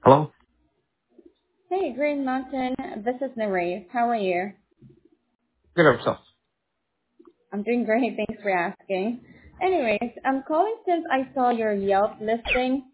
Hello? Hey, Green Mountain. This is Naray. How are you? Good of yourself. I'm doing great. Thanks for asking. Anyways, I'm calling since I saw your Yelp listing